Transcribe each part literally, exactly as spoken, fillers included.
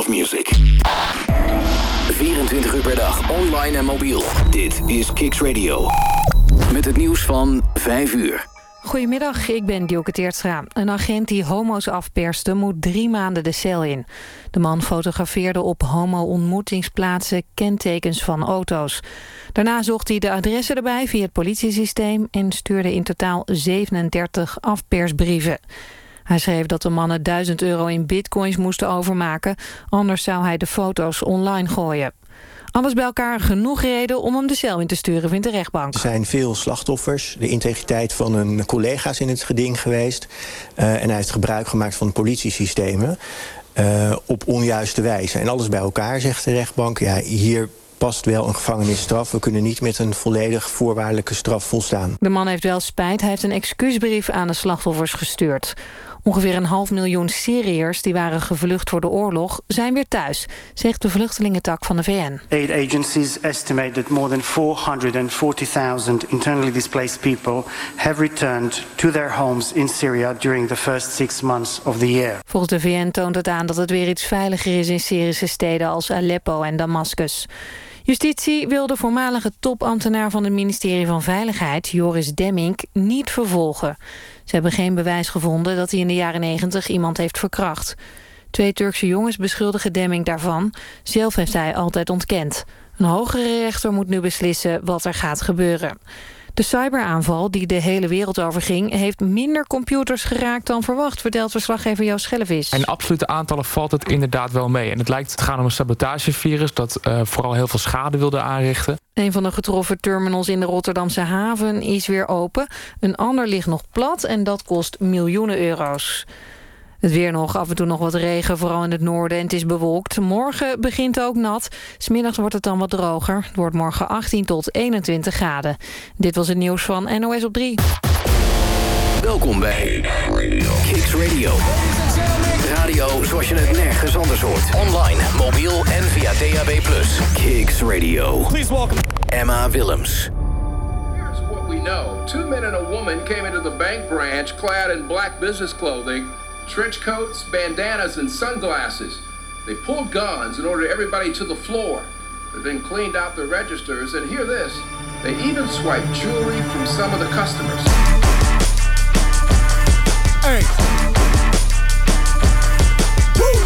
best music. vierentwintig uur per dag, online en mobiel. Dit is Kicks Radio. Met het nieuws van vijf uur. Goedemiddag, ik ben Dielke Teertstra. Een agent die homo's afperste moet drie maanden de cel in. De man fotografeerde op homo-ontmoetingsplaatsen kentekens van auto's. Daarna zocht hij de adressen erbij via het politiesysteem en stuurde in totaal zevenendertig afpersbrieven. Hij schreef dat de mannen duizend euro in bitcoins moesten overmaken, anders zou hij de foto's online gooien. Alles bij elkaar genoeg reden om hem de cel in te sturen, vindt de rechtbank. Er zijn veel slachtoffers. De integriteit van hun collega's in het geding geweest. Uh, en hij heeft gebruik gemaakt van politiesystemen uh, op onjuiste wijze. En alles bij elkaar, zegt de rechtbank. Ja, hier past wel een gevangenisstraf. We kunnen niet met een volledig voorwaardelijke straf volstaan. De man heeft wel spijt. Hij heeft een excuusbrief aan de slachtoffers gestuurd. Ongeveer een half miljoen Syriërs die waren gevlucht voor de oorlog zijn weer thuis, zegt de vluchtelingentak van de V N. Aid agencies estimate that more than four hundred forty thousand internally displaced people have returned to their homes in Syria during the first six months of the year. Volgens de V N toont het aan dat het weer iets veiliger is in Syrische steden als Aleppo en Damascus. Justitie wil de voormalige topambtenaar van het ministerie van Veiligheid, Joris Demmink, niet vervolgen. Ze hebben geen bewijs gevonden dat hij in de jaren negentig iemand heeft verkracht. Twee Turkse jongens beschuldigen Demmink daarvan. Zelf heeft hij altijd ontkend. Een hogere rechter moet nu beslissen wat er gaat gebeuren. De cyberaanval die de hele wereld overging heeft minder computers geraakt dan verwacht, vertelt verslaggever Joost Schellevis. In absolute aantallen valt het inderdaad wel mee. En het lijkt te gaan om een sabotagevirus dat uh, vooral heel veel schade wilde aanrichten. Een van de getroffen terminals in de Rotterdamse haven is weer open. Een ander ligt nog plat en dat kost miljoenen euro's. Het weer nog, af en toe nog wat regen, vooral in het noorden en het is bewolkt. Morgen begint ook nat. 'S Middags wordt het dan wat droger. Het wordt morgen achttien tot eenentwintig graden. Dit was het nieuws van N O S op drie. Welkom bij Kicks Radio. Radio zoals je het nergens anders hoort. Online, mobiel en via D A B plus. Kicks Radio. Please welcome Emma Willems. Here's what we know. Two men and a woman came into the bank branch clad in black business clothing, trench coats, bandanas, and sunglasses. They pulled guns and ordered everybody to the floor. They then cleaned out the registers, and hear this, they even swiped jewelry from some of the customers. Hey. Woo.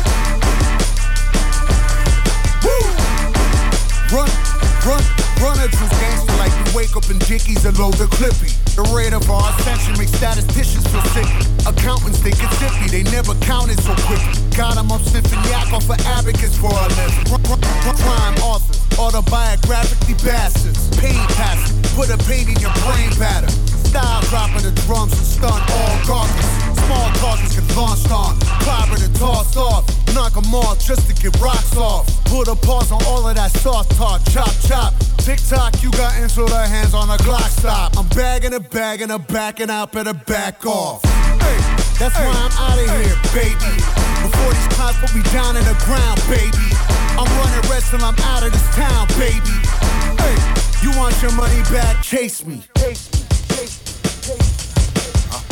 Woo. Run, run, run it through gangster like we wake up in Dickies and load the clippy. The rate of our ascension makes statisticians feel sick. Accountants think it's zippy, they never counted so quick. Got them up sniffing yak off of abacus for a living. Crime authors, autobiographically bastards. Pain passing, put a pain in your brain pattern. Style dropping the drums and stun all garbage. Small targets get launched on, clobbered and tossed off. Knock them off just to get rocks off. Put a pause on all of that soft talk, chop chop. TikTok, you got into the hands on a Glock stop. I'm bagging a bag and I'm backing out, better back off. Hey, that's hey, why I'm out of hey, here, baby. Before these cops put me down in the ground, baby. I'm running red till I'm out of this town, baby. Hey, you want your money back? Chase me. Chase me, chase me, chase me. Huh?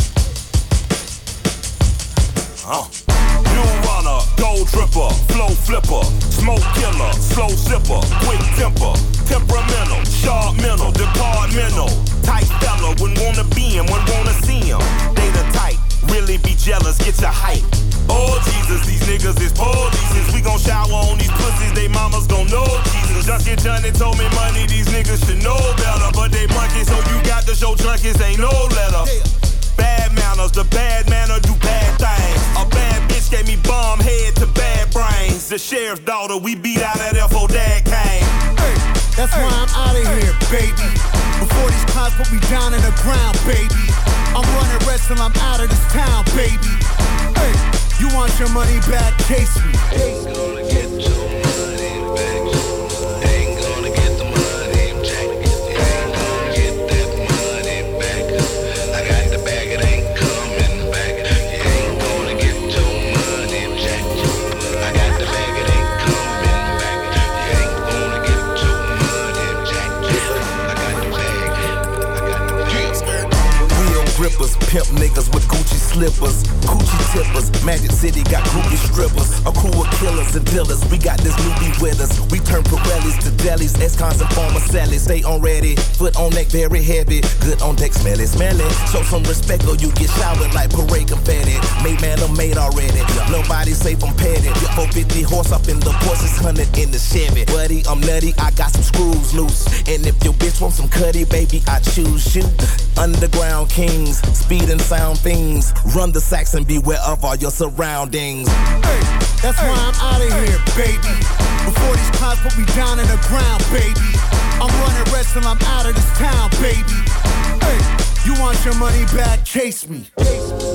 Huh? New runner, gold dripper, flow flipper, smoke killer, slow zipper, quick temper, temperamental, sharp mental, departmental, tight fella, when wanna be him, when wanna see him. Data tight, really be jealous, get your hype. Oh Jesus, these niggas is poor Jesus. We gon' shower on these pussies, they mamas gon' know Jesus. Junkie Johnny told me money, these niggas should know better, but they monkey, so you got to show junkies ain't no letter. Bad manners, the bad manner do bad things. A bad bitch gave me bomb head to bad brains. The sheriff's daughter, we beat out at F O Dad came. Hey, that's hey, why I'm out of hey, here, baby. Before these cops put me down in the ground, baby. I'm running red till I'm out of this town, baby. Hey, you want your money back? Chase me. Chase me. Gonna get your money back. Ain't gonna get the money back. Ain't gonna get that money back. I got the bag, it ain't coming back. You ain't gonna get your money back. I got the bag, it ain't coming back. You ain't gonna get your money back. I got the bag, I got the bag. Real grip zippers. Pimp niggas with Gucci slippers. Coochie tippers. Magic City got groupie strippers. A crew of killers and dealers. We got this newbie with us. We turn Pirellis to delis. Ex-cons and former sellies. Stay on ready. Foot on neck very heavy. Good on deck smelly smelly. Show some respect or you get showered like parade confetti. Made man I'm made already. Nobody safe I'm petty. four fifty horse up in the Porsche, six hundred in the Chevy. Buddy I'm nutty. I got some screws loose. And if your bitch wants some cutty, baby I choose you. Underground kings. Speed and sound things. Run the sacks and beware of all your surroundings. Hey, that's hey. why I'm out of here, baby. Before these cars put me down in the ground, baby. I'm running rest till I'm out of this town, baby. Hey, you want your money back? Chase me. Chase me.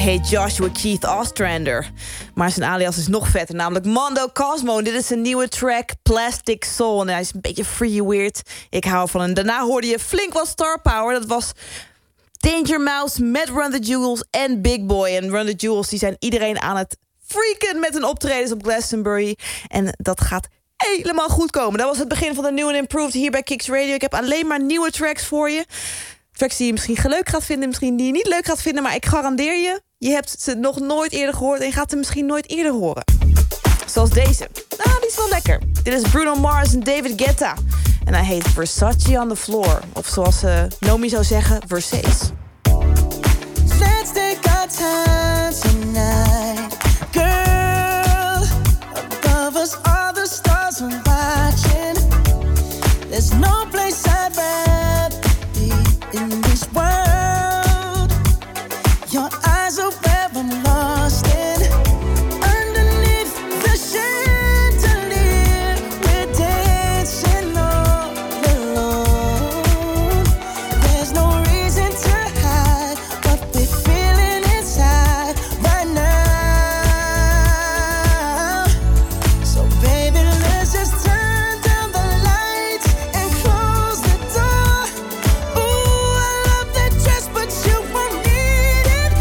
heet Joshua Keith Ostrander. Maar zijn alias is nog vetter, namelijk Mondo Cosmo. Dit is zijn nieuwe track, Plastic Soul. En hij is een beetje free weird. Ik hou van hem. Daarna hoorde je flink wat star power. Dat was Danger Mouse met Run the Jewels en Big Boy. En Run the Jewels die zijn iedereen aan het freaken met hun optredens op Glastonbury. En dat gaat helemaal goed komen. Dat was het begin van de New and Improved hier bij Kicks Radio. Ik heb alleen maar nieuwe tracks voor je. Tracks die je misschien leuk gaat vinden, misschien die je niet leuk gaat vinden. Maar ik garandeer je, je hebt ze nog nooit eerder gehoord en je gaat ze misschien nooit eerder horen. Zoals deze. Nou, die is wel lekker. Dit is Bruno Mars en David Guetta. En hij heet Versace on the Floor. Of zoals uh, Nomi zou zeggen, Versace. Let's take our time tonight, girl. Above us all the stars are watching. There's no place I'd rather be in this world. Your eyes are where I'm lost in. Underneath the chandelier, we're dancing all alone. There's no reason to hide what we're feeling inside right now. So baby, let's just turn down the lights and close the door. Ooh, I love that dress, but you won't need it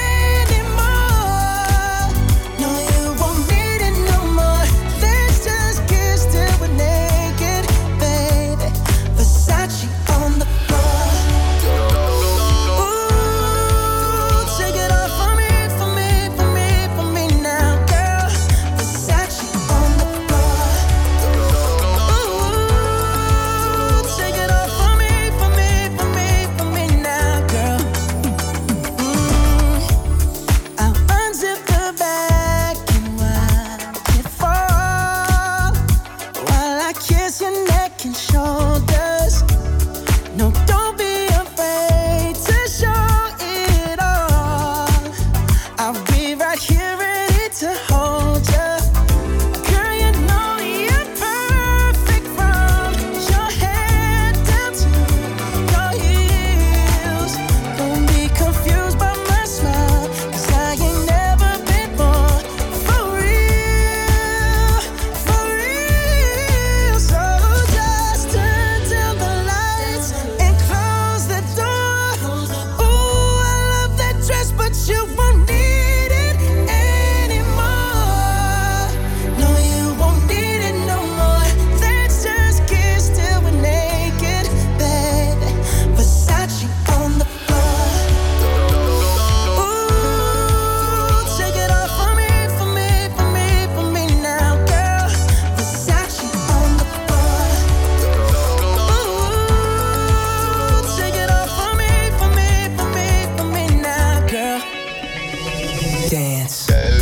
anymore. No, you won't need it no more. Let's just kiss till we're naked, baby. Versace on the floor. Ooh, take it off for me, for me, for me, for me now, girl. Versace on the floor. Ooh, take it off for me, for me, for me, for me now, girl. Mm. I'll unzip the bag and watch it fall while I kiss your neck and shoulders. No, don't be afraid to show it all. I'll be right here ready to hold you. Girl, you know you're perfect from your head down to your heels. Don't be confused by my smile, 'cause I ain't never been more for real, for real. So just turn down the lights and close the door. Ooh, I love that dress, but you won't need it anymore. No, you won't need it no more. Let's just kiss till we're naked, baby. Versace on the floor. Ooh, take it off for me, for me, for me, for me now, girl. Versace on the floor. Ooh, take it off for me, for me, for me, for me now, girl. Dance.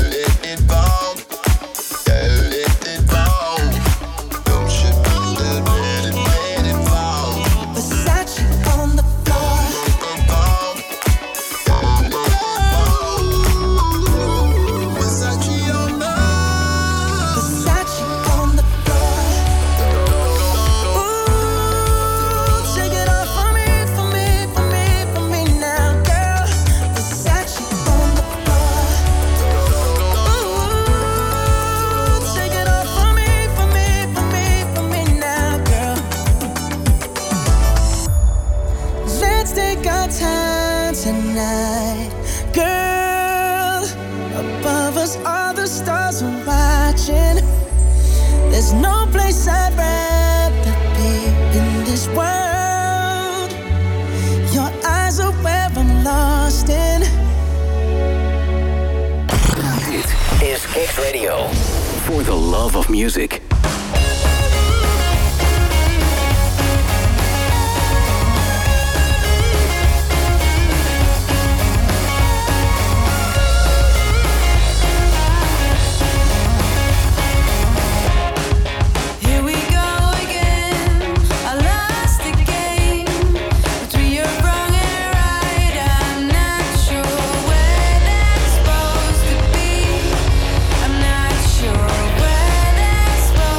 Versace on the floor. Versace on the floor. Ooh, take it off for me, for me, for me, for me now, girl. Versace on the floor. Ooh, take it off for me, for me, for me, for me now, girl. Let's take our time tonight, girl. Above us all the stars are watching. There's no place I'd rather be in this world. Your eyes are where I'm lost in. Dit is Kicks Radio. For the love of music. Here we go again. I lost the game between your wrong and right. I'm not sure where that's supposed to be. I'm not sure where that's supposed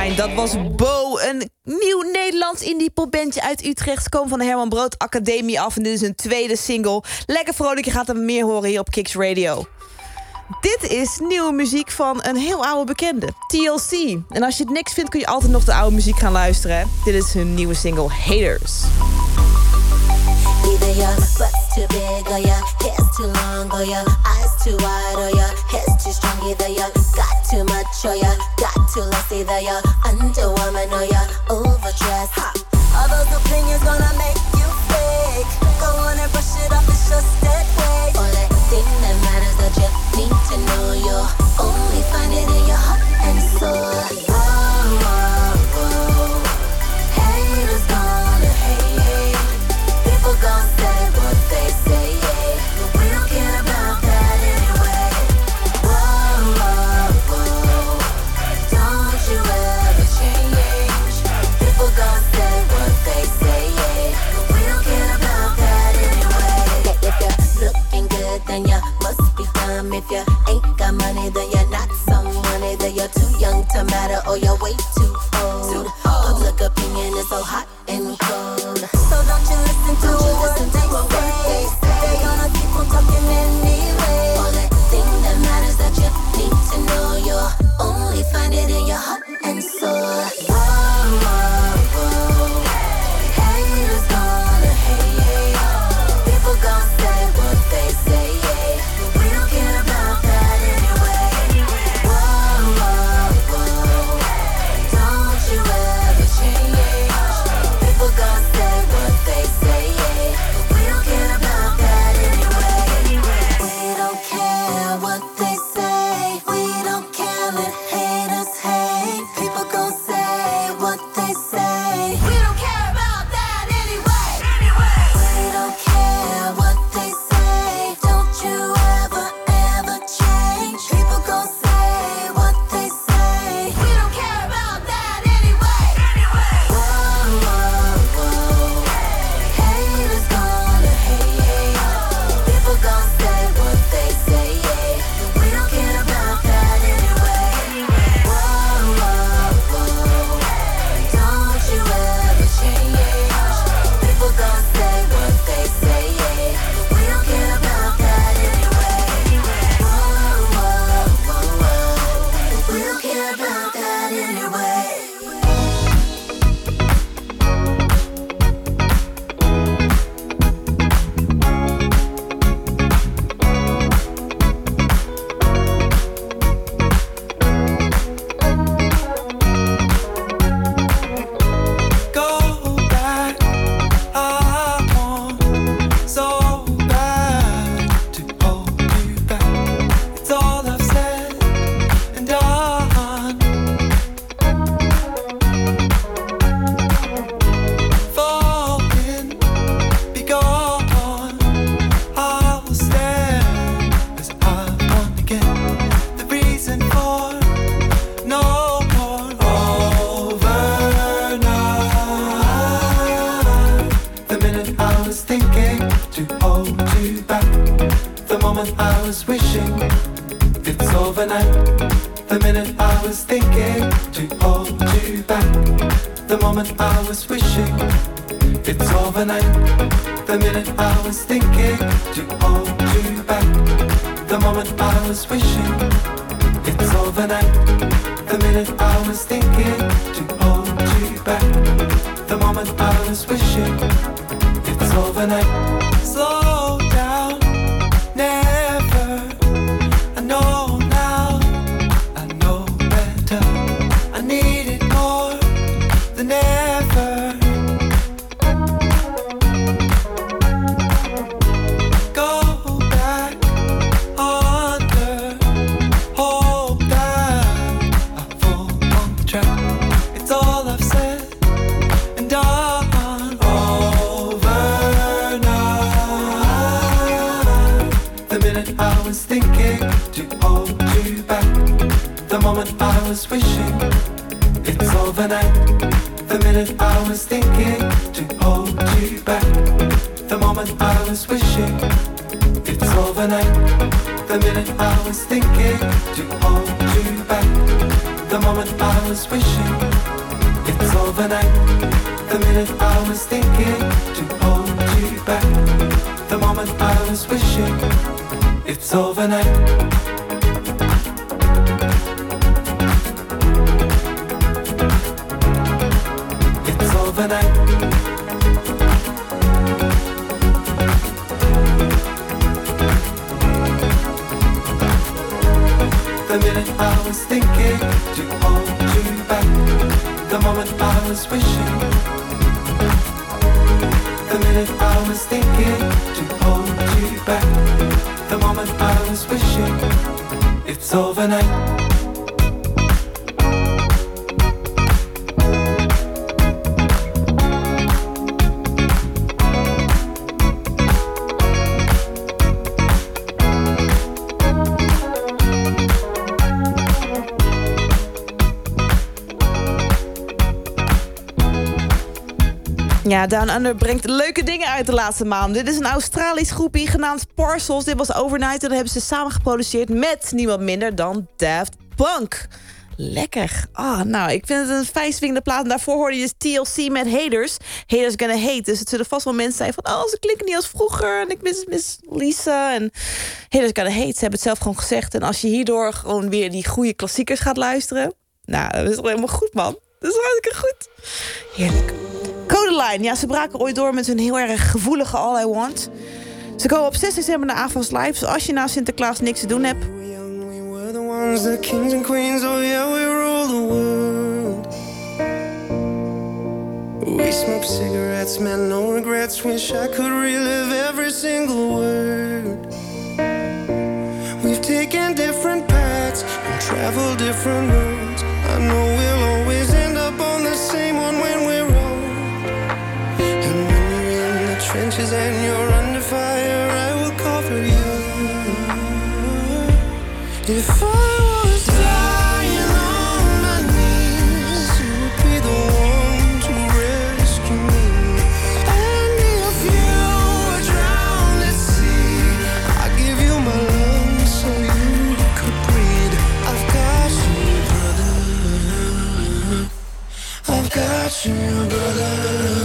Fine. Dat was Bo, een nieuw Nederlands indie popbandje uit Utrecht. Komen van de Herman Brood Academie af en dit is een tweede single. Lekker vrolijk, je gaat er meer horen hier op Kicks Radio. Dit is nieuwe muziek van een heel oude bekende, T L C. En als je het niks vindt, kun je altijd nog de oude muziek gaan luisteren. Hè? Dit is hun nieuwe single, Haters. Either your butt's too big or your hair's too long or your eyes too wide or your hair's too strong. Either you got too much or you got too less. Either you're underwoman or you're overdressed. Ha. All those opinions gonna make you fake. Go on and brush it off, it's just that way. Only thing that matters that you need to know, you'll only find it in your heart and soul. Whoa, whoa, whoa. Haters gonna hate. People gon' say what they say, yeah. But we don't care about that anyway. Whoa, whoa, whoa. Don't you ever change. People gon' say what they say, yeah. But we don't care about that anyway. Yeah, if you're looking good, then you must be dumb. If you ain't got money, then you're not someone. Either you're too young to matter or you're way too old. Too old. Public opinion is so hot and cold. So don't you listen to don't you what, listen to what they, they say. They're gonna keep on talking anyway. Only thing that matters that you need to know, you'll only find it in your heart and soul. Whoa, whoa, whoa. Haters gonna hate. People gon' say what they say, yeah. But we don't care about that anyway. Whoa, whoa, whoa. Don't you ever change. People gon' say what they say, yeah. But we don't care about that anyway. We don't care what they say. We don't care, let haters hate. People gon' say what they say. We don't care about that anyway. We don't care what they say. Don't you ever, ever change. People gon' say what they say. We don't care about that anyway. Whoa, whoa, whoa. Haters gonna hate. People gon' say what they say, yeah. But we don't care about that anyway. Whoa, whoa, whoa. Don't you ever change. People gon' say what they say, yeah. But we don't care about that anyway. Whoa, whoa, whoa, whoa. But we don't care about that anyway. Go back, I want so bad to hold you back. It's all I've said and done. Falling, be gone. I will stand as I want again. The reason for no more overnight. The minute I was thinking to hold you back. The moment I was wishing it's overnight. The minute I was thinking to hold you back. The moment I was wishing it's overnight. The minute I was thinking to hold you back. The moment I was wishing it's overnight. The minute I was thinking to hold you back. The moment I was wishing it's overnight. Slow down, never. I know now, I know better. I need it more than ever. Go back under, hope that I fall on the track. It's all I've said and done. Overnight. The minute I was thinking to hold you back. The moment I was wishing it's overnight. The minute I was thinking to hold you back. The moment I was wishing it's overnight. The minute I was thinking to hold you back. The moment I was wishing It's overnight. The minute I was thinking to hold you back. The moment I was wishing. It's overnight. It's overnight. The minute I was thinking to hold you back. The moment I was wishing. The minute I was thinking to hold you back. The moment I was wishing. It's overnight. Ja, Down Under brengt leuke dingen uit de laatste maanden. Dit is een Australisch groepie genaamd Parcels. Dit was Overnight en dat hebben ze samen geproduceerd met niemand minder dan Daft Punk. Lekker. Ah, nou, ik vind het een fijn swingende plaat. En daarvoor hoorde je dus T L C met Haters. Haters Gonna Hate. Dus het zullen vast wel mensen zijn van... oh, ze klinken niet als vroeger. En ik mis, mis Lisa. En Haters Gonna Hate. Ze hebben het zelf gewoon gezegd. En als je hierdoor gewoon weer die goede klassiekers gaat luisteren... nou, dat is toch helemaal goed, man. Dat is hartstikke goed. Heerlijk. Codeline, ja, ze braken ooit door met hun heel erg gevoelige All I Want. Ze komen op zes december naar Avas Live. Dus als je na Sinterklaas niks te doen hebt... The ones, the kings and queens, oh yeah, we rule the world. We smoke cigarettes, man, no regrets. Wish I could relive every single word. We've taken different paths and traveled different roads. I know we'll always end up on the same one when we're old. And when you're in the trenches and you're under fire, I will cover you. If I was dying on my knees, you would be the one to rescue me. And if you were drowned at sea, I'd give you my lungs so you could breathe. I've got you, brother. I've got you, brother.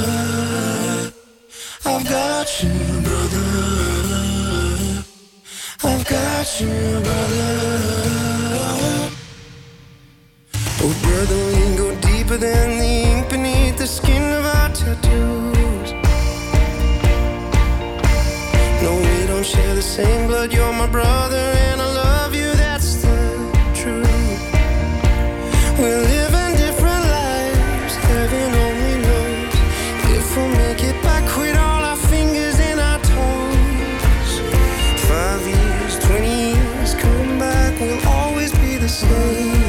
I've got you, brother. I've got you, brother. Oh, brother, we go deeper than the ink beneath the skin of our tattoos. No, we don't share the same blood. You're my brother, and I love you. That's the truth. We're living different lives. Heaven only knows if we'll make it back with all our fingers and our toes. Five years, twenty years, come back, we'll always be the same.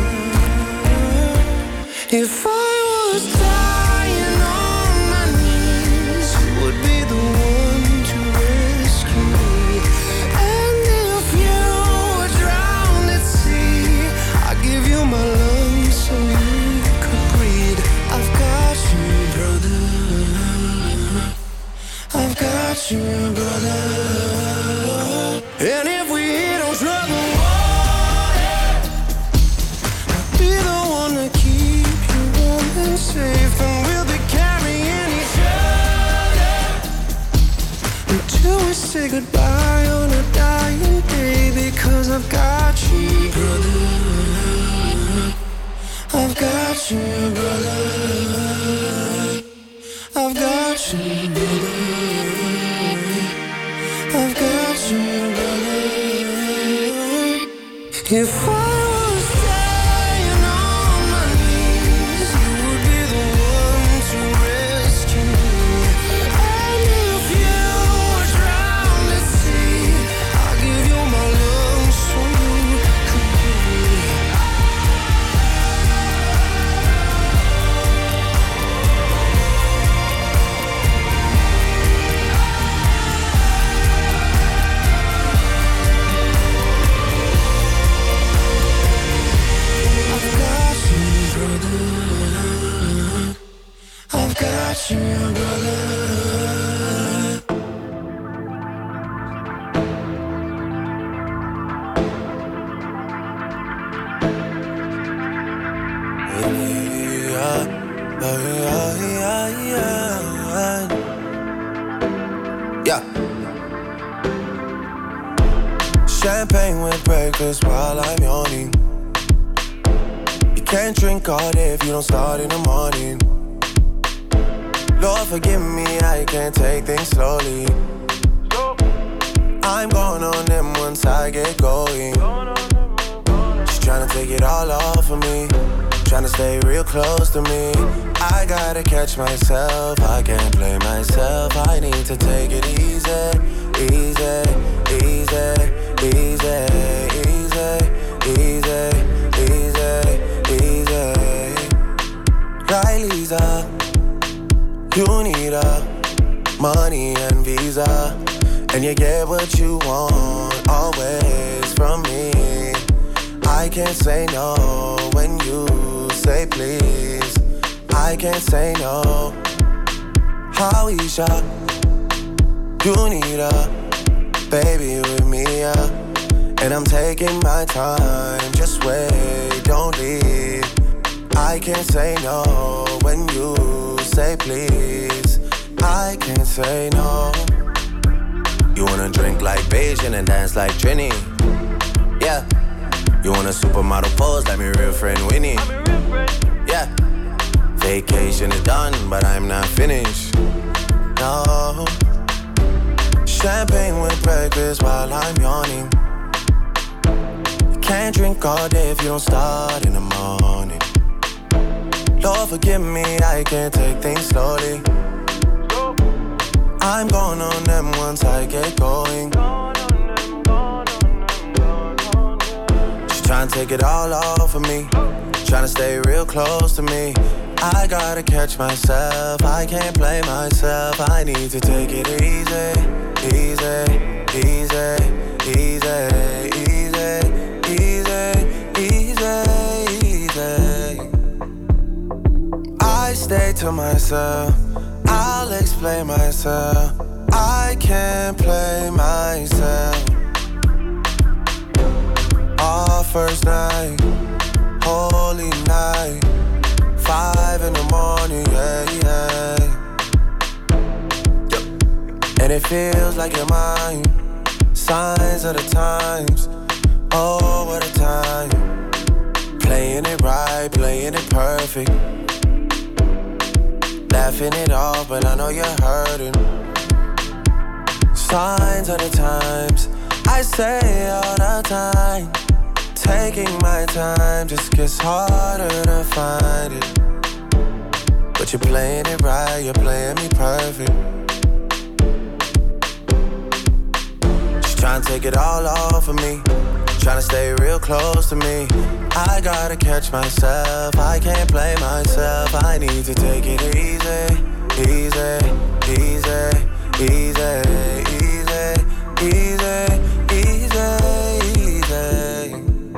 If I was dying on my knees, you would be the one to rescue me. And if you were drowned at sea, I'd give you my lungs so you could breathe. I've got you, brother. I've got you, brother. And if we hit on trouble water, I'll be the one to keep you warm and safe. And we'll be carrying each other until we say goodbye on a dying day. Because I've got you, brother. I've got you, brother. I've got you, brother. I've got you, brother. If I was dying on my knees, you would be the one to rescue me. And if you were drowned at sea, I'll give you my lungs so you could breathe. I've got you, brother. Yeah, yeah, yeah. breakfast while I'm yawning. You can't drink all day if you don't start in the morning. Lord, forgive me, I can't take things slowly. I'm going on them once I get going. She's trying to take it all off of me, trying to stay real close to me. I gotta catch myself, I can't play myself. I need to take it easy, easy, easy, easy, easy, easy, easy, easy. Right, Lisa, you need a money and visa, and you get what you want always from me. I can't say no when you say please. I can't say no. Howeisha, you need a baby with me, yeah. And I'm taking my time, just wait, don't leave. I can't say no when you say please. I can't say no. You wanna drink like Beijing and dance like Trini, yeah. You want a supermodel pose like me real friend Winnie, yeah. Vacation is done, but I'm not finished, no. Champagne with breakfast while I'm yawning. You can't drink all day if you don't start in the morning. Lord, forgive me, I can't take things slowly. I'm going on them once I get going. She's trying to take it all off of me, trying to stay real close to me. I gotta catch myself, I can't play myself. I need to take it easy, easy, easy, easy, easy, easy, easy, easy. I stay to myself, I'll explain myself. I can't play myself. Our first night, holy night, five in the morning, yeah, yeah. And it feels like you're mine. Signs of the times, oh, what a time. Playing it right, playing it perfect. Laughing it off, but I know you're hurting. Signs of the times, I say all the time. Taking my time just gets harder to find it. But you're playing it right, you're playing me perfect. She's trying to take it all off of me, trying to stay real close to me. I gotta catch myself, I can't play myself. I need to take it easy, easy, easy, easy, easy, easy, easy, easy.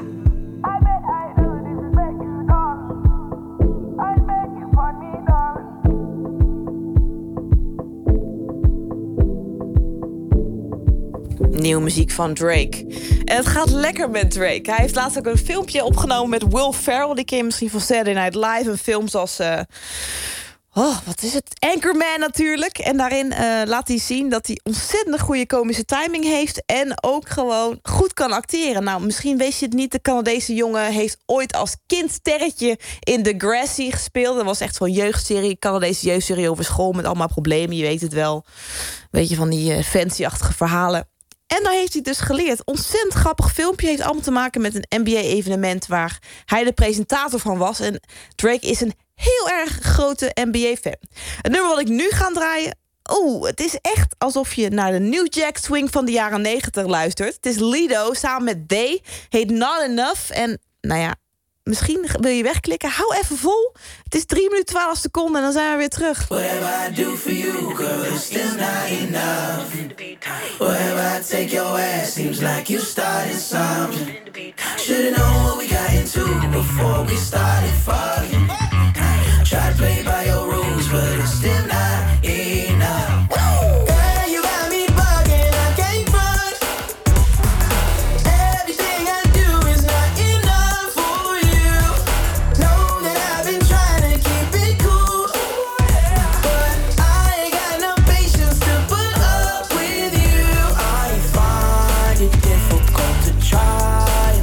Nieuwe muziek van Drake. En het gaat lekker met Drake. Hij heeft laatst ook een filmpje opgenomen met Will Ferrell. Die ken je misschien van Saturday Night Live. Een film zoals... Uh... Oh, wat is het? Anchorman natuurlijk. En daarin uh, laat hij zien dat hij ontzettend goede komische timing heeft. En ook gewoon goed kan acteren. Nou, misschien weet je het niet. De Canadese jongen heeft ooit als kind sterretje in Degrassi gespeeld. Dat was echt zo'n jeugdserie. Canadese jeugdserie over school met allemaal problemen. Je weet het wel. Weet je, van die uh, fancy-achtige verhalen. En daar heeft hij dus geleerd. Ontzettend grappig filmpje. Heeft allemaal te maken met een N B A-evenement... waar hij de presentator van was. En Drake is een heel erg grote N B A-fan. Het nummer wat ik nu ga draaien... Oeh, het is echt alsof je naar de New Jack Swing van de jaren negentig luistert. Het is Lido samen met They. Heet Not Enough. En nou ja, misschien wil je wegklikken. Hou even vol. Het is drie minuten twaalf seconden en dan zijn we weer terug. Whatever I do for you, girl, it's still not enough. Wherever I take your ass, seems like you started something. Should've known what we got into before we started fucking. Try to play by your rules, but it's still not enough. Girl, you got me bugging, I can't front. Everything I do is not enough for you. Know that I've been trying to keep it cool, but I ain't got no patience to put up with you. I find it difficult to try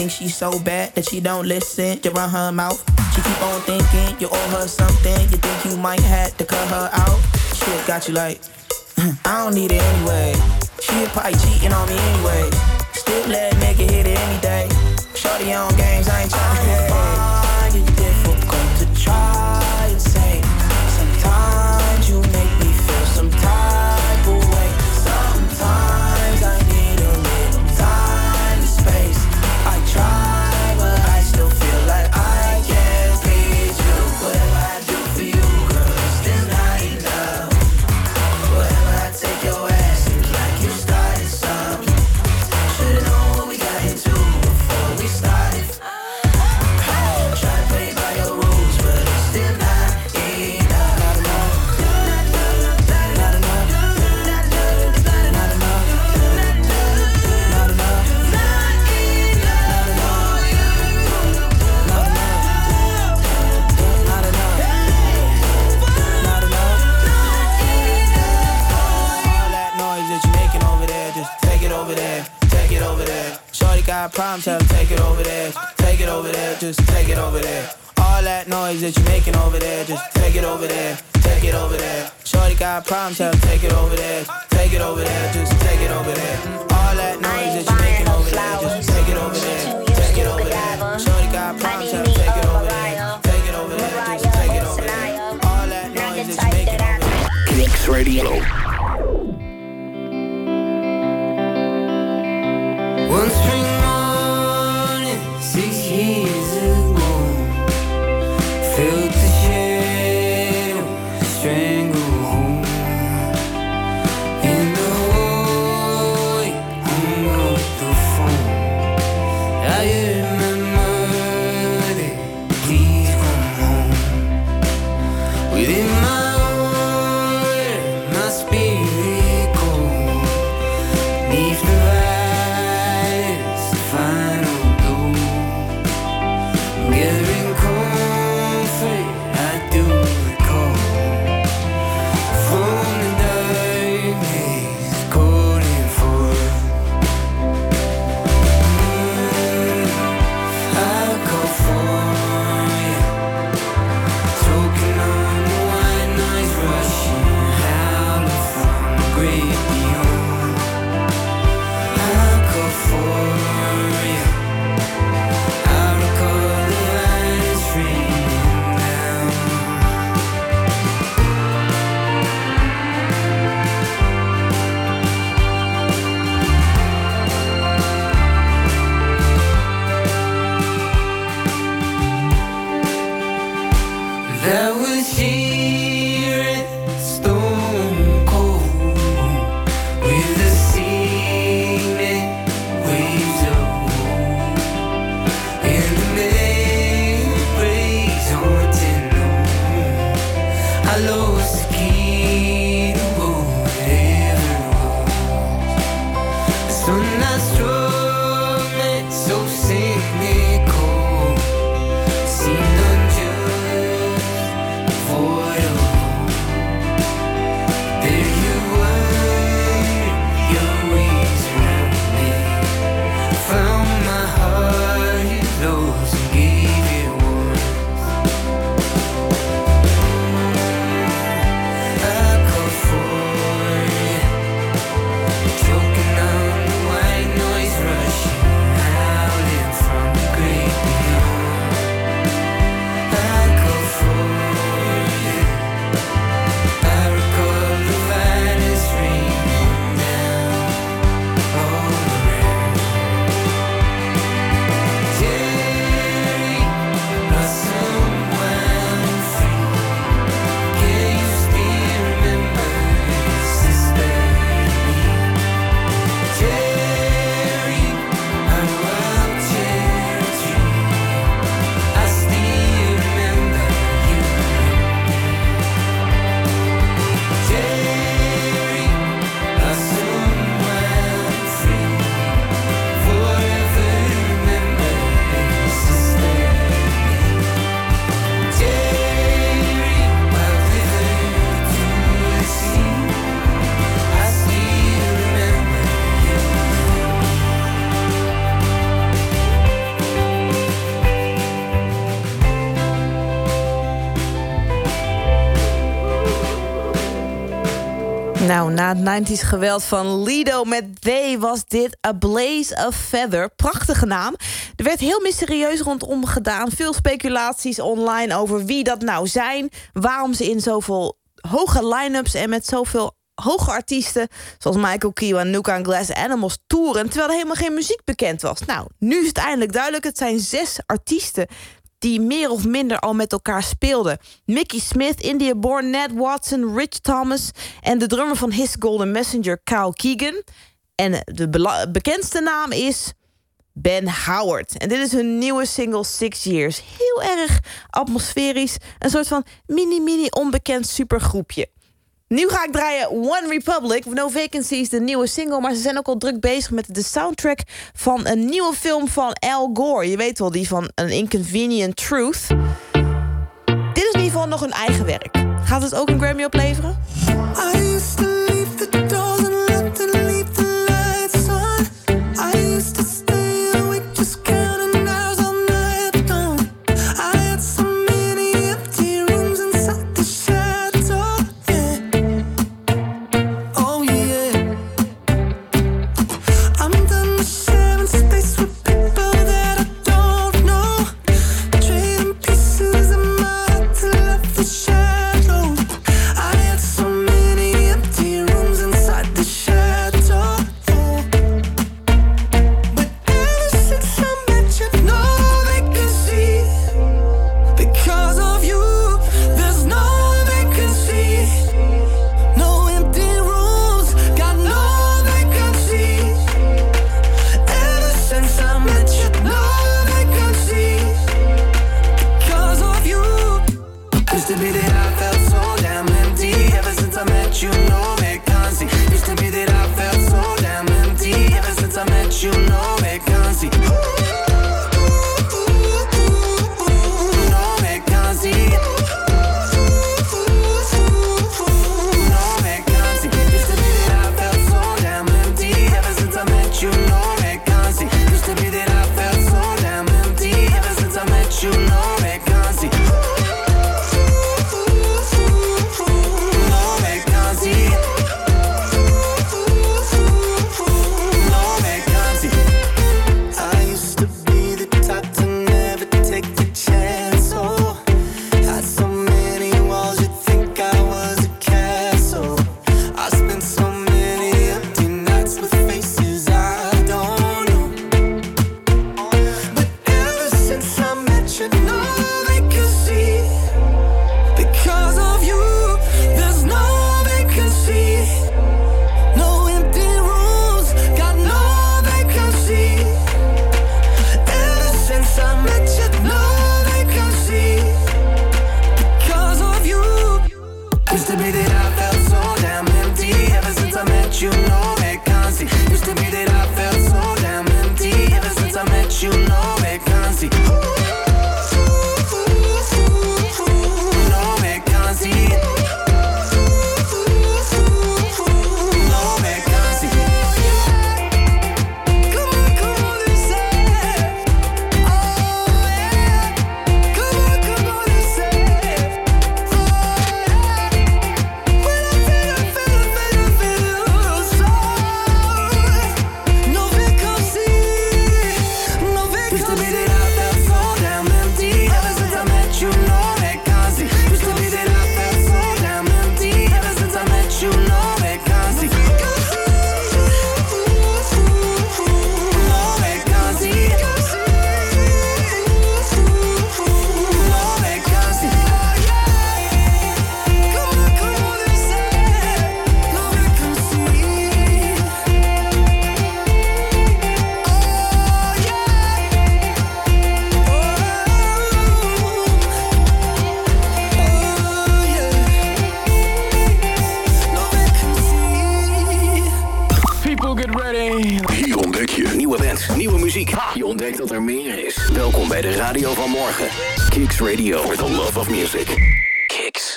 think she's so bad that she don't listen. You run her mouth. She keep on thinking you owe her something. You think you might have to cut her out. Shit got you like, I don't need it anyway. She probably cheating on me anyway. Still let a nigga hit it any day. Shorty on games, I ain't trying to play. Find it difficult to try and say. Sometimes you make me feel some type of way. Sometimes I need a little time and space. I try, but I still feel like I can't please you. Whatever I do for you, girl, it's still not enough. Whatever I take your ass, seems like you started something. Should've known what we got into before we started. Try to play by your rules, but it's still not enough. Not enough. Not enough. Not enough. Not enough. Not enough. Not enough. Not enough. All that noise that you're making over there, just take it over there. Take it over there. Shorty got a problem, tell her take it over there. Take it over there, just take it over there. All that noise that you're making over there, just take it over there. Take it over there. Shorty got a problem, tell her take it over there. Take it over there, just take it over there. All that noise that you're making over there, just take it over there. Take it over there. Shorty got a problem, tell her take it over there. Take it over there, just take it over there. All that noise that you're making over there. Kicks Radio. One spring morning, six years ago, felt the shadow strangle home. In the hallway, hung up the phone. I heard my mother, please come home. Within my heart, my spirit cold. Beneath the violence, the final blow. Gathering comfort, I do recall. From the darkness, calling for. Mm, I call for you. Choking on the white noise, rushing, howling from the great beyond. I call for you. I recall the violence raining down. That was sheer stone cold, with the cement waves of woe, and the memories haunting home. I lost the key to whatever was. The sun that struck me so cynical seemed unjust, void of hope. There you were, your wings around me. Found my heart you lost and gave it worth. I call for you. Choking on the white noise, Na het nineties geweld van Lido met They was dit A Blaze of Feather. Prachtige naam. Er werd heel mysterieus rondom gedaan. Veel speculaties online over wie dat nou zijn. Waarom ze in zoveel hoge line-ups en met zoveel hoge artiesten zoals Michael Kiwa en Nuka en Glass Animals toeren, terwijl er helemaal geen muziek bekend was. Nou, nu is het eindelijk duidelijk. Het zijn zes artiesten die meer of minder al met elkaar speelden. Mickey Smith, India Born, Ned Watson, Rich Thomas en de drummer van His Golden Messenger, Kyle Keegan. En de bela- bekendste naam is Ben Howard. En dit is hun nieuwe single Six Years. Heel erg atmosferisch. Een soort van mini-mini onbekend supergroepje. Nu ga ik draaien One Republic. No Vacancies, de nieuwe single. Maar ze zijn ook al druk bezig met de soundtrack van een nieuwe film van Al Gore. Je weet wel, die van An Inconvenient Truth. Dit is in ieder geval nog hun eigen werk. Gaat het ook een Grammy opleveren? I used to leave the doors unlocked and leave the lights on. I used to stay awake just counting hours all night long. I had so many empty rooms inside the shadow. Yeah. Oh yeah. I'm done with sharing space with people that I don't know. Trading pieces of my heart to love the shadows. I had so many empty rooms inside the shadow. But ever since I met you, no vacancy. Because of you, there's no vacancy. No empty rooms, got no vacancy. Ever since I met you, no vacancy. Because of you. Used to be that I felt so damn empty. Ever since I met you, no vacancy. Used to be that I felt so damn empty. Ever since I met you, no vacancy. No vacancy. No vacancy. Used to be that I felt so damn empty. Ever since I met you, no vacancy. Used to be that I felt so damn empty. Ever since I met you, no vacancy. No vacancy. No vacancy. I used to be the type to never take the chance. Oh, had so many walls, you'd think I was a castle. I spent so many empty nights with faces I don't know. But ever since I met you, no vacancy. Because of you, there's no vacancy. No empty rooms, got no vacancy. Ever since I met you, no vacancy. Because of you. Used to be that I felt so damn empty. Ever since I met you, no vacancy. Used to be that I felt so damn empty. Ever since I met you, no vacancy. No vacancy. No vacancy. Come on, come on and say it. Oh yeah. Come on, come on and say it. Oh yeah. When I feel, I feel, I feel, I feel so. No vacancy. No vacancy. Used to be that I felt so damn empty. Ever since I met you, no vacancy. Used to be that I felt so damn empty. Ever since I met you, no vacancy. No vacancy. No vacancy. Come on, come on and say it. No vacancy. Oh yeah. People get ready. Hier ontdek je nieuwe bands, nieuwe muziek. Je ontdekt dat er meer is. Welkom bij de radio van morgen. Kicks Radio for the love of music. Kicks.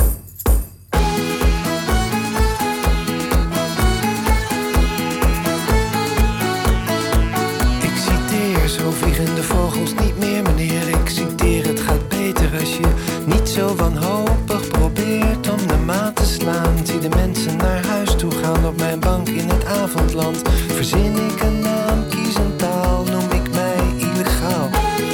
Ik citeer zo vliegende vogels niet meer, meneer. Ik citeer, het gaat beter als je niet zo wanhopig probeert om de maat te slaan. Zie de mensen naar huis toe gaan op verzin ik een naam, kies een taal, noem ik mij illegaal.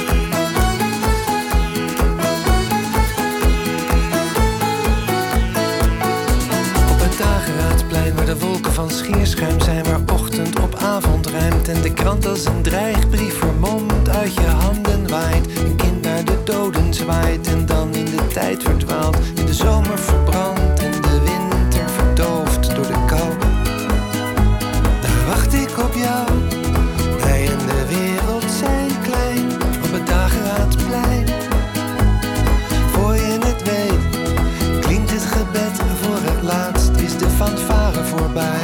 Op het Dageraadsplein waar de wolken van scheerschuim zijn, waar ochtend op avond ruimt en de krant als een dreigbrief vermomd uit je handen waait. Een kind naar de doden zwaait en dan in de tijd verdwaalt. In de zomer verbrandt en de winter verdoofd door de kou. Daar wacht ik op jou. Wij en de wereld zijn klein op het Dageraadsplein. Voor je het weet klinkt het gebed voor het laatst, is de fanfare voorbij.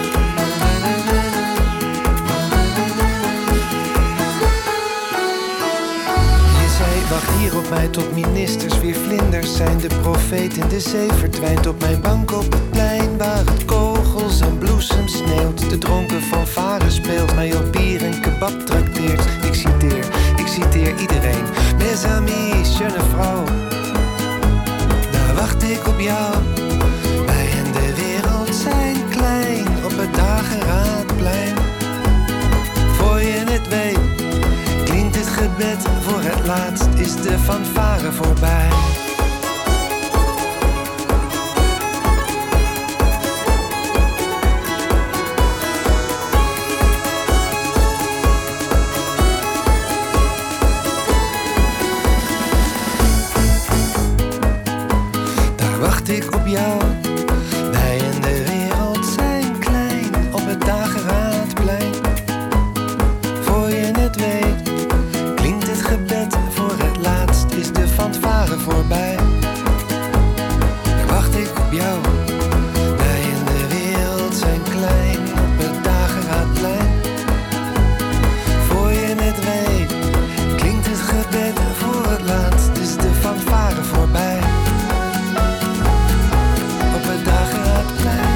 Wacht hier op mij tot ministers weer vlinders zijn. De profeet in de zee verdwijnt op mijn bank op het plein, waar het kogels en bloesem sneeuwt. De dronken fanfare speelt, mij op bier en kebab trakteert. Ik citeer, ik citeer iedereen. Mes amis, jeune vrouw. Daar wacht ik op jou. Wij en de wereld zijn klein op het Dageraadplein. Voor je het weet klinkt het gebed voor het laatst, is de fanfare voorbij. Daar wacht ik op jou. Wij en de wereld zijn klein op het Dageraadplein. Voor je het weet klinkt het gebed voor het laatst, is de fanfare voorbij. Daar wacht ik op jou. Wij en de wereld zijn klein op het Dageraadplein. Voor je het weet klinkt het gebed voor het laatst, is de fanfare voorbij. Op het Dageraadplein.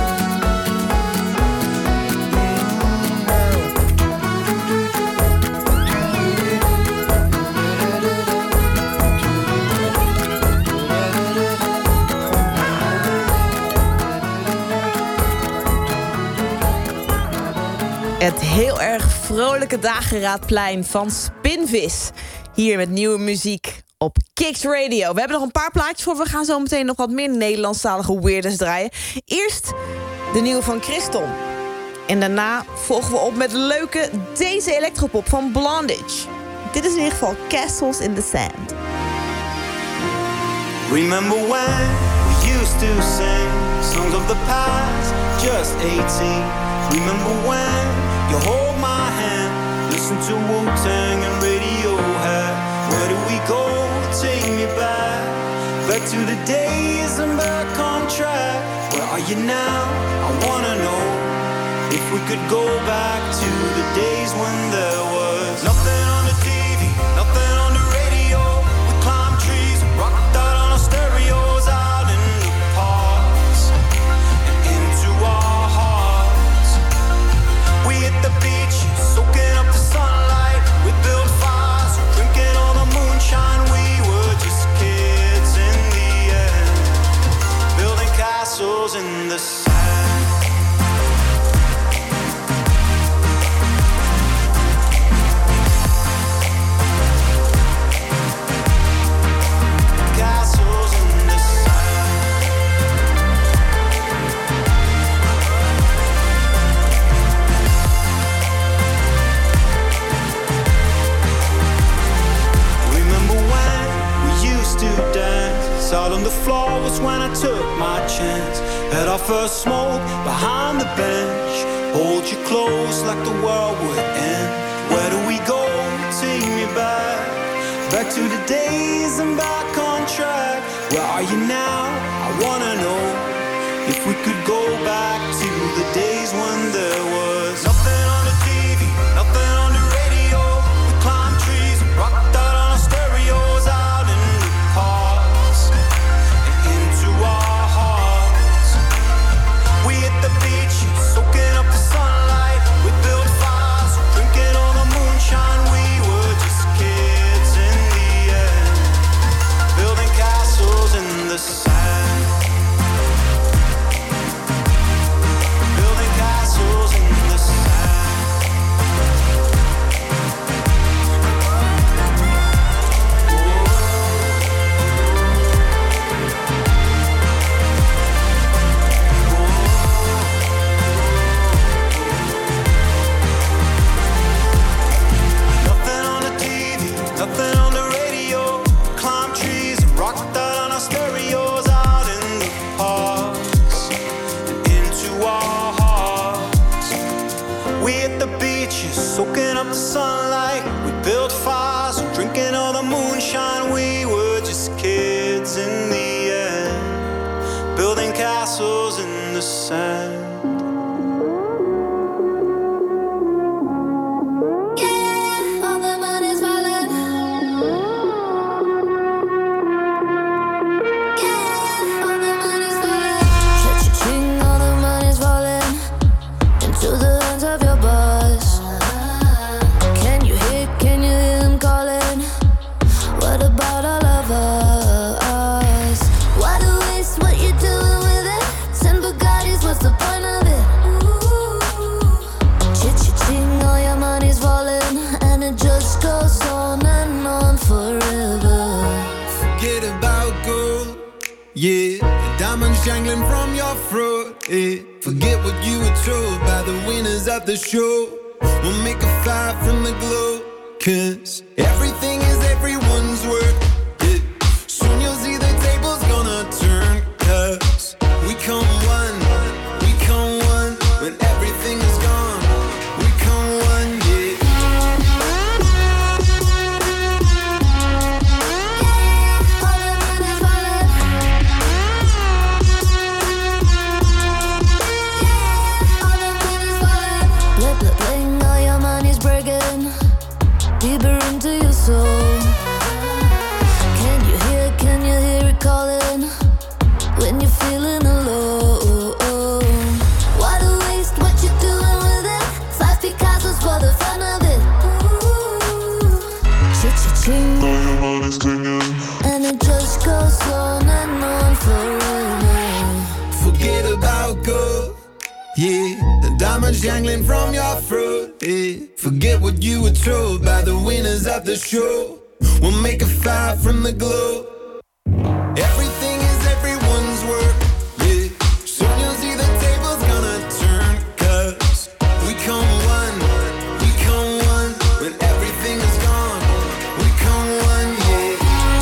Het heel erg vrolijke Dageraadplein van Spinvis. Hier met nieuwe muziek op Kicks Radio. We hebben nog een paar plaatjes voor. We gaan zo meteen nog wat meer Nederlandstalige weirders draaien. Eerst de nieuwe van Christon. En daarna volgen we op met leuke deze electropop van Blondage. Dit is in ieder geval Castles in the Sand. Remember when we used to sing songs of the past, just eighteen. Remember when you hold my hand, listen to Wu-Tang and Radiohead. Where do we go? Take me back, back to the days and back on track. Where are you now? I wanna know if we could go back to the days when there was nothing on the T V, nothing on the radio. We climbed trees, rocked out on our stereos, out in the parks and into our hearts. We hit the beach, soaking up the sunlight. We built fires, drinking all the moonshine. We were just kids in the end, building castles in the sand. Out on the floor was when I took my chance. Had our first smoke behind the bench. Hold you close like the world would end. Where do we go? Take me back, back to the days and back on track. Where are you now? I wanna know if we could go back to the days when there was nothing on the T V, nothing on the radio. We climbed trees, rocked out on our stereos, out in the park. Our hearts. We hit the beach, soaking up the sunlight. We built fires, drinking all the moonshine. We were just kids in the end, building castles in the sand. beaches, soaking up the sunlight. We built fires, drinking all the moonshine. We were just kids in the end, building castles in the sand. Yeah, the diamonds jangling from your throat. Yeah. Forget what you were told by the winners of the show. We'll make a fire from the glow, cause everything is everyone's work. Yeah. Soon you'll see the table's gonna turn, cause we come one, we come one. When everything is gone, we come one, yeah. Deeper into your soul. Can you hear, can you hear it calling? When you're feeling alone. What a waste, what you doing with it? Five Picassos for the fun of it. Cha-cha-ching, and it just goes on and on forever. Forget about gold. Yeah, the diamonds jangling from your throat. Yeah. Forget what you were told by the winners of the show. We'll make a fire from the glow. Everything is everyone's work. Yeah, soon you'll see the table's gonna turn. Cause we come one, we come one. When everything is gone, we come one, yeah.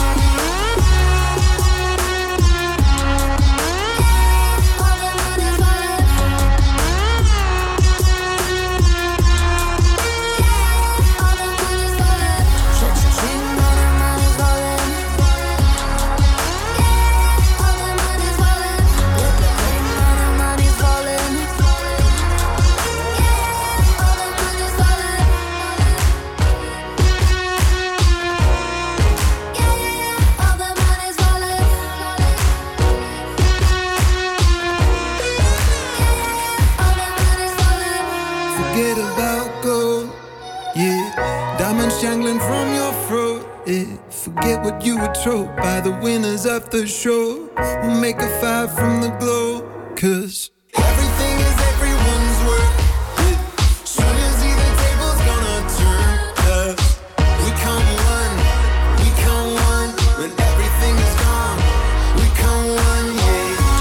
Forget about gold, yeah. Diamonds jangling from your throat, yeah. Forget what you were told by the winners of the show. We'll make a fire from the glow, cause everything is everyone's work, yeah. Soon you'll see the table's gonna turn, cause we come one, we come one. When everything is gone, we come one, yeah.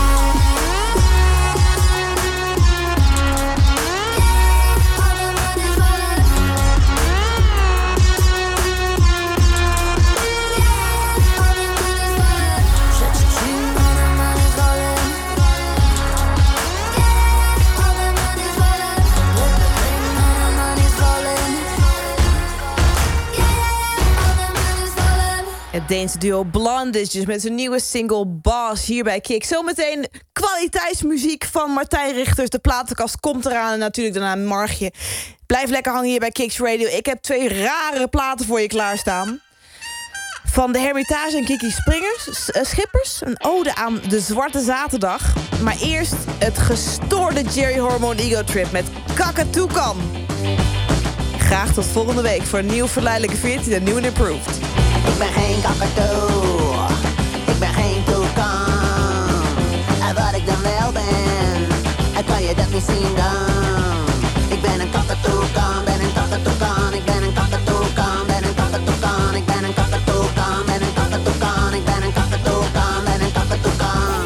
Het Deense duo Blondes met zijn nieuwe single Boss hier bij Kik. Zometeen kwaliteitsmuziek van Martijn Richters. De platenkast komt eraan en natuurlijk daarna een margje. Blijf lekker hangen hier bij Kiks Radio. Ik heb twee rare platen voor je klaarstaan. Van de Hermitage en Kiki Springers, uh, Schippers. Een ode aan de Zwarte Zaterdag. Maar eerst het gestoorde Jerry Hormone Ego Trip met Kakatoekan. Graag tot volgende week voor een nieuw verleidelijke veertien en nieuw en improved. Ik ben geen kakatoe, ik ben geen toekan. En wat ik dan wel ben, en kan je dat niet zien dan. Ik ben een kakatoekan, ben een kakatoekan. Ik ben een kakatoekan, ben een kakatoekan. Ik ben een kakatoekan, ben een kakatoekan. Ik ben een kakatoekan, ben een kakatoekan.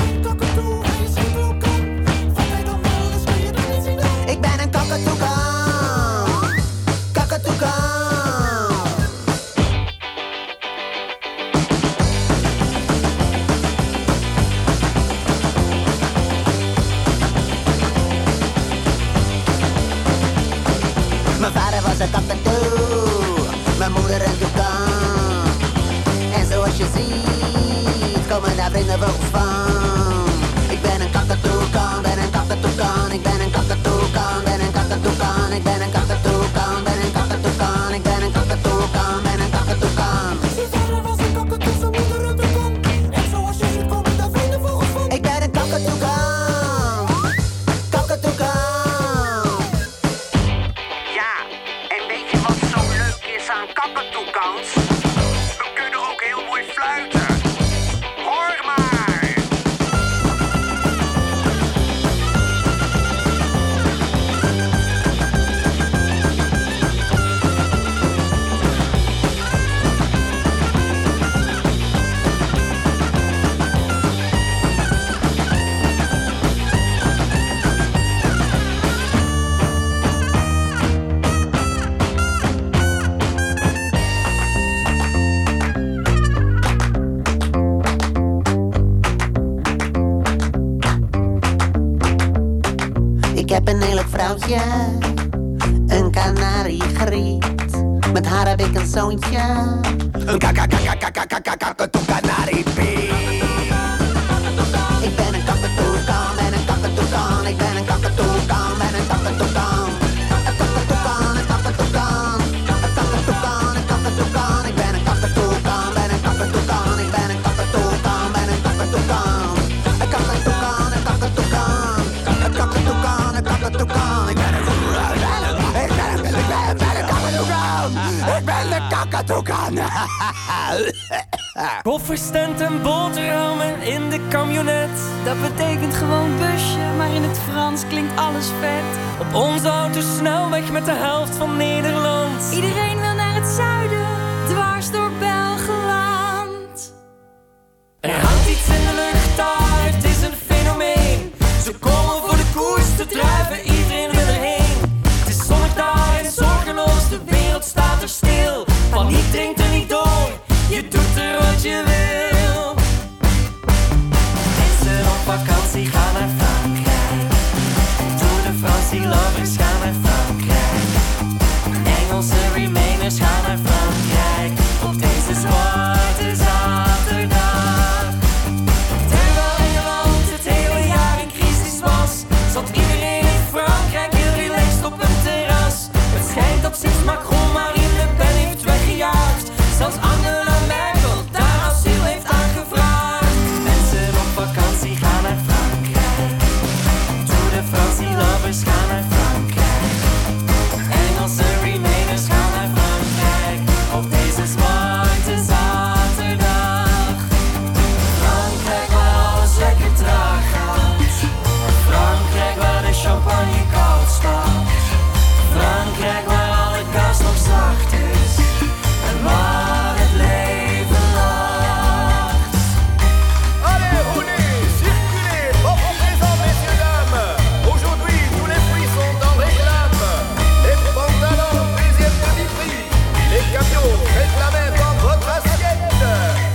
Ik ben een kakatoekan, kakatoekan. was een kakatoe. Mijn moeder en toucan. En zoals je ziet, komen daar vrienden vogels van. Ik ben een kakatoekan, ben een kakatoekan. Ik ben een kakatoekan, ben een kakatoekan. Ik ben een kakatoekan, ben een kakatoekan. Ik ben een kakatoekan, ben een kakatoekan. Ik ben een kakatoekan, kakatoekan. Ja, en weet je wat zo leuk is aan kakatoekans? We kunnen ook heel mooi fluiten. Hoor maar! Ik heb een lelijk vrouwtje, een kanariegriet. Met haar heb ik een zoontje, een kakakakakakakakakakatoekanariepiet. Ik ben een kakatoekan, ben een kakatoekan. Ik ben een kakatoekan, ben een kakatoekan. Een kakatoekan, een kakatoekan. Een kakatoekan, een kakatoekan. Ik ben een kakatoekan, ben een kakatoekan. Ik ben een kakatoekan, ben een kakatoekan. Een kakatoekan, een kakatoekan. Een kakatoekan, een kakatoekan. Ik ben een ik ben een ik ben een kakatoekan. Ik ben een kakatoekan. Kofferstand en boterhammen in de camionet. Dat betekent gewoon busje, maar in het Frans klinkt alles vet. Op onze auto snelweg met de helft van Nederland. Iedereen wil naar het zuiden, dwars door Belgeland. Er hangt iets in de lucht daar, het is een fenomeen. Ze komen voor de koers te drijven, iedereen wil erheen. Het is zonnig daar en zorgeloos, de wereld staat er stil. Paniek dringt er niet door, je doet er wat je wil. Mensen op vakantie gaan naar Frankrijk. Tour de France, die lovers gaan naar Frankrijk. Engelse remainers gaan naar Frankrijk. Op deze zwarte zaterdag. Terwijl Engeland het hele jaar in crisis was, zat iedereen in Frankrijk heel relaxed op een terras. Het schijnt dat sinds Macron Marine Le Pen heeft weggejaagd, zelfs Angela Merkel daar asiel heeft aangevraagd. Mensen op vakantie gaan naar Frankrijk. Tour de France, die lovers gaan naar Frankrijk. Engelse remainers gaan naar Frankrijk. Op deze zwarte zaterdag. Frankrijk waar alles lekker traag gaat. Frankrijk waar de champagne koud staat. Frankrijk waar alle kaas nog zacht is. En waar het leven lacht. Allez, roulez, circulez, bon présent, messieurs, dames. Aujourd'hui, tous les fruits sont en réclame. Les pantalons, deuxième demi-prix. Les camions, réclamés dans votre assiette.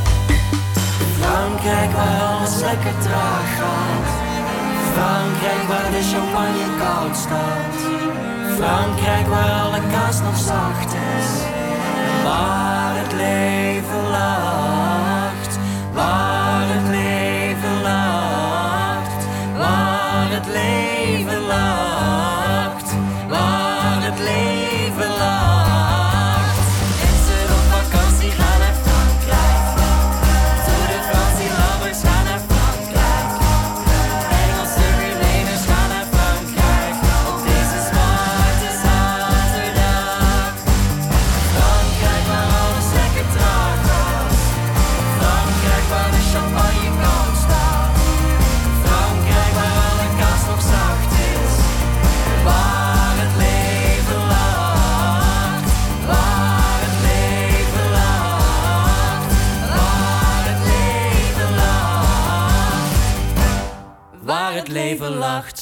Frankrijk waar alles lekker traag gaat. Frankrijk waar de champagne koud staat. Frankrijk waar alle kaas nog zacht is. Waar het leven lacht. Waar het leven lacht. Waar het leven lacht. Waar het leven lacht. Mensen op vakantie gaan naar Frankrijk. Tour de France, die lovers gaan naar Frankrijk. Engelse remainers gaan naar Frankrijk. Op deze zwarte zaterdag. Frankrijk waar alles lekker traag gaat. Frankrijk waar de champagne koud staat. Frankrijk waar alle kaas nog zacht is. Waar het leven lacht. Waar het leven lacht. Waar het leven lacht. Waar het leven lacht.